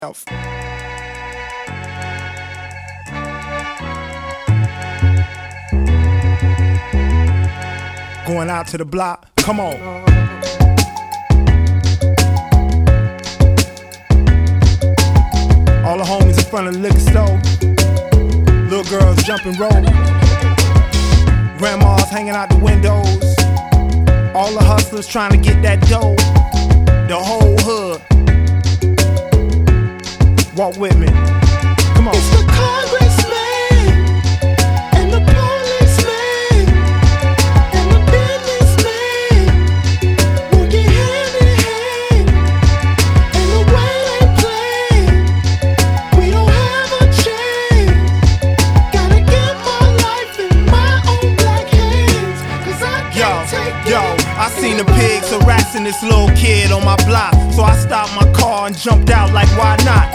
Going out to the block, come on. All the homies in front of the liquor store. Little girls jumping rope. Grandmas hanging out the windows. All the hustlers trying to get that dough. The whole hood. Walk with me. Come on. It's the congressman and the policeman and the businessman working hand in hand. And the way they play, we don't have a chance. Gotta get my life in my own black hands, 'cause I can't take it. I seen the pigs harassing this little kid on my block, so I stopped my car and jumped out